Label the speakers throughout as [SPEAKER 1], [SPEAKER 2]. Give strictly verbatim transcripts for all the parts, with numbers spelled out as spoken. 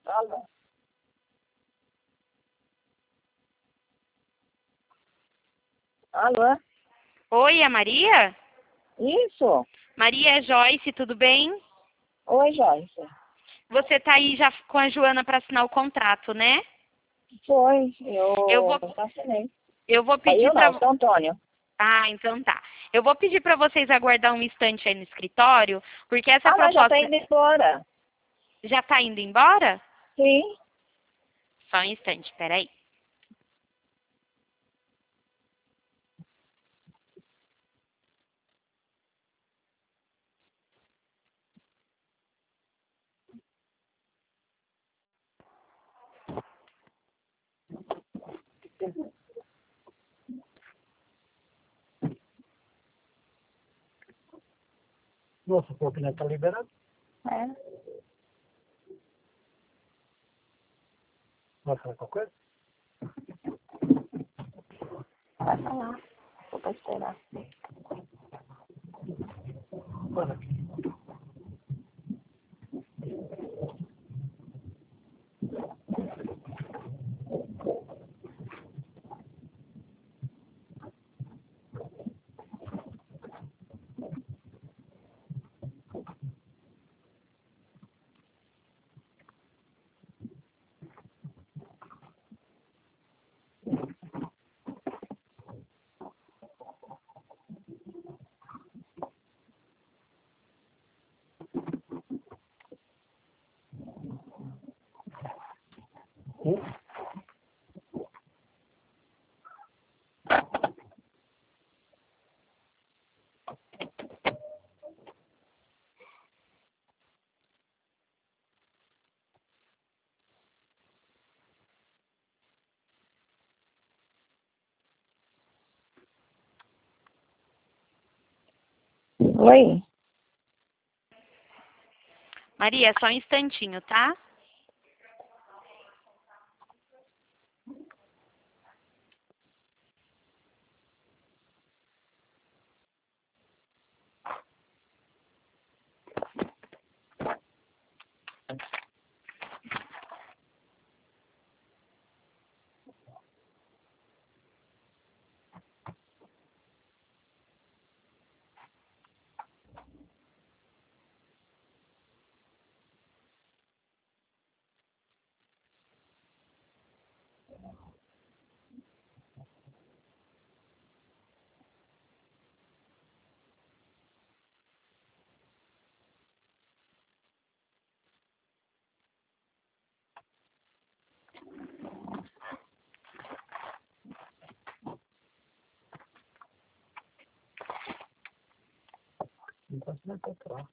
[SPEAKER 1] Alô? Alô?
[SPEAKER 2] Oi, é a Maria?
[SPEAKER 1] Isso?
[SPEAKER 2] Maria, é Joyce, tudo bem?
[SPEAKER 1] Oi, Joyce.
[SPEAKER 2] Você tá aí já com a Joana para assinar o contrato, né?
[SPEAKER 1] Foi,
[SPEAKER 2] Eu
[SPEAKER 1] eu
[SPEAKER 2] vou,
[SPEAKER 1] assinei.
[SPEAKER 2] eu vou
[SPEAKER 1] Aí
[SPEAKER 2] pedir
[SPEAKER 1] eu não,
[SPEAKER 2] para...
[SPEAKER 1] São Antônio.
[SPEAKER 2] Ah, então tá. Eu vou pedir para vocês aguardar um instante aí no escritório, porque essa
[SPEAKER 1] Ah, mas já tá
[SPEAKER 2] proposta
[SPEAKER 1] indo embora.
[SPEAKER 2] já tá indo embora?
[SPEAKER 1] Sim.
[SPEAKER 2] Só um instante, peraí.
[SPEAKER 3] Nossa, o corpo está liberado.
[SPEAKER 1] É.
[SPEAKER 3] Vai falar qualquer coisa?
[SPEAKER 1] Vai falar. Vou pra esperar.
[SPEAKER 3] Bora. Hum?
[SPEAKER 1] Oi?
[SPEAKER 2] Maria, só um instantinho, tá?
[SPEAKER 3] Não pode nem encontrar.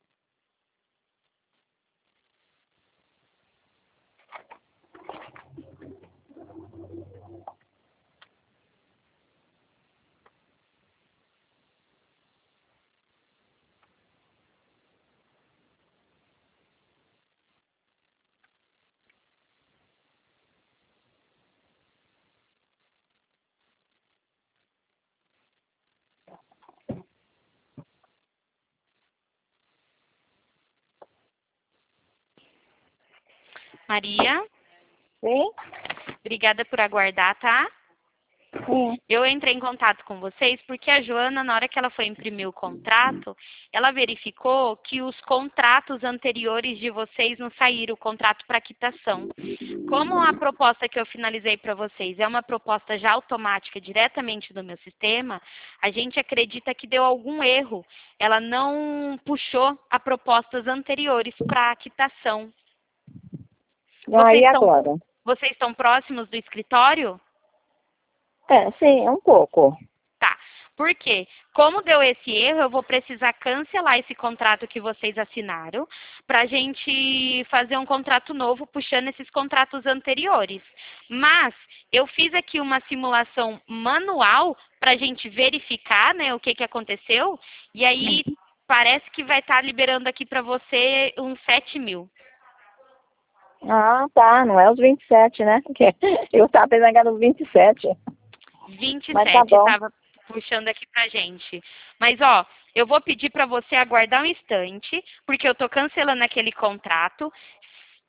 [SPEAKER 2] Maria,
[SPEAKER 1] Sim?
[SPEAKER 2] obrigada por aguardar, tá?
[SPEAKER 1] Sim.
[SPEAKER 2] Eu entrei em contato com vocês porque a Joana, na hora que ela foi imprimir o contrato, ela verificou que os contratos anteriores de vocês não saíram, o contrato para quitação. Como a proposta que eu finalizei para vocês é uma proposta já automática, diretamente do meu sistema, a gente acredita que deu algum erro. Ela não puxou a propostas anteriores para quitação.
[SPEAKER 1] Ah,
[SPEAKER 2] Vocês
[SPEAKER 1] e
[SPEAKER 2] estão,
[SPEAKER 1] agora?
[SPEAKER 2] vocês estão próximos do escritório?
[SPEAKER 1] É, sim, um pouco.
[SPEAKER 2] Tá. Por quê? Como deu esse erro, eu vou precisar cancelar esse contrato que vocês assinaram para a gente fazer um contrato novo puxando esses contratos anteriores. Mas eu fiz aqui uma simulação manual para a gente verificar, né, o que, que aconteceu. E aí parece que vai estar liberando aqui para você uns sete mil.
[SPEAKER 1] Ah, tá. Não é os vinte e sete, né? Porque eu tava pensando que era os vinte e sete. Mas tá
[SPEAKER 2] vinte e sete
[SPEAKER 1] bom.
[SPEAKER 2] estava puxando aqui pra gente. Mas, ó, eu vou pedir para você aguardar um instante, porque eu tô cancelando aquele contrato.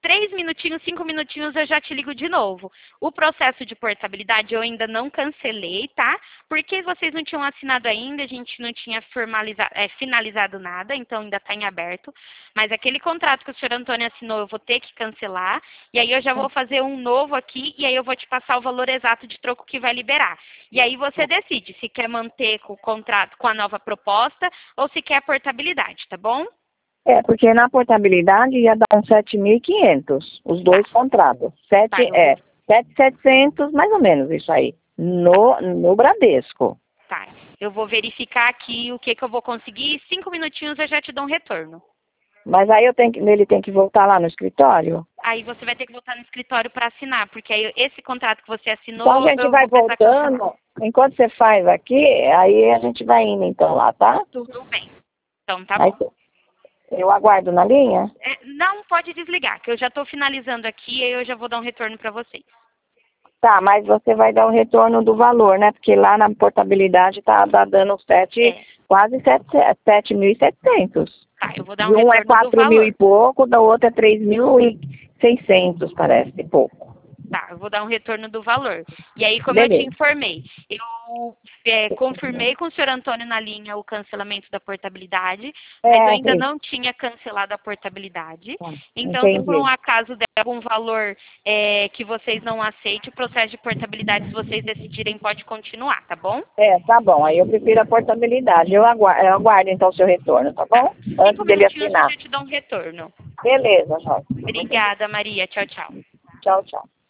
[SPEAKER 2] três minutinhos, cinco minutinhos eu já te ligo de novo. O processo de portabilidade eu ainda não cancelei, tá? Porque vocês não tinham assinado ainda, a gente não tinha formalizado, é, finalizado nada, então ainda está em aberto. Mas aquele contrato que o senhor Antônio assinou eu vou ter que cancelar. E aí eu já vou fazer um novo aqui e aí eu vou te passar o valor exato de troco que vai liberar. E aí você decide se quer manter com o contrato com a nova proposta ou se quer a portabilidade, tá bom?
[SPEAKER 1] É, porque na portabilidade ia dar uns sete mil e quinhentos, os dois
[SPEAKER 2] Tá.
[SPEAKER 1] contratos. Sete,
[SPEAKER 2] Tá, eu
[SPEAKER 1] é,
[SPEAKER 2] vou-
[SPEAKER 1] sete mil e setecentos, mais ou menos isso aí, no, no Bradesco.
[SPEAKER 2] Tá. Eu vou verificar aqui o que, que eu vou conseguir. Cinco minutinhos eu já te dou um retorno.
[SPEAKER 1] Mas aí eu tenho que, ele tem que voltar lá no escritório?
[SPEAKER 2] Aí você vai ter que voltar no escritório para assinar, porque aí esse contrato que você assinou...
[SPEAKER 1] Então a gente
[SPEAKER 2] eu
[SPEAKER 1] vai
[SPEAKER 2] vou precisar cancelar.
[SPEAKER 1] voltando, enquanto você faz aqui, aí a gente vai indo então lá, tá?
[SPEAKER 2] Tudo bem. Então tá
[SPEAKER 1] Aí
[SPEAKER 2] bom.
[SPEAKER 1] eu aguardo na linha?
[SPEAKER 2] É, não pode desligar, que eu já estou finalizando aqui e aí eu já vou dar um retorno para vocês.
[SPEAKER 1] Tá, mas você vai dar o retorno do valor, né? Porque lá na portabilidade tá, tá dando sete,
[SPEAKER 2] É.
[SPEAKER 1] quase sete mil e setecentos.
[SPEAKER 2] Tá, eu vou dar
[SPEAKER 1] De
[SPEAKER 2] um
[SPEAKER 1] um é
[SPEAKER 2] retorno do
[SPEAKER 1] quatro mil e
[SPEAKER 2] valor.
[SPEAKER 1] pouco, da outra é três mil e seiscentos, parece, e pouco.
[SPEAKER 2] Tá, eu vou dar um retorno do valor. E aí, como eu te
[SPEAKER 1] Beleza.
[SPEAKER 2] informei, eu é, confirmei com o senhor Antônio na linha o cancelamento da portabilidade, mas eu
[SPEAKER 1] É,
[SPEAKER 2] ainda
[SPEAKER 1] sim.
[SPEAKER 2] não tinha cancelado a portabilidade.
[SPEAKER 1] Tá,
[SPEAKER 2] Então, se por um
[SPEAKER 1] entendi.
[SPEAKER 2] acaso der algum valor é, que vocês não aceitem, o processo de portabilidade, se vocês decidirem, pode continuar, tá bom?
[SPEAKER 1] É, tá bom. Aí eu prefiro a portabilidade. Eu aguardo, eu aguardo então o seu retorno, tá
[SPEAKER 2] Tá.
[SPEAKER 1] bom?
[SPEAKER 2] Cinco
[SPEAKER 1] Antes dele
[SPEAKER 2] minutinhos eu
[SPEAKER 1] assinar.
[SPEAKER 2] já te dou um retorno.
[SPEAKER 1] Beleza, Jorge.
[SPEAKER 2] Obrigada, Maria. Tchau, tchau.
[SPEAKER 1] Tchau, tchau.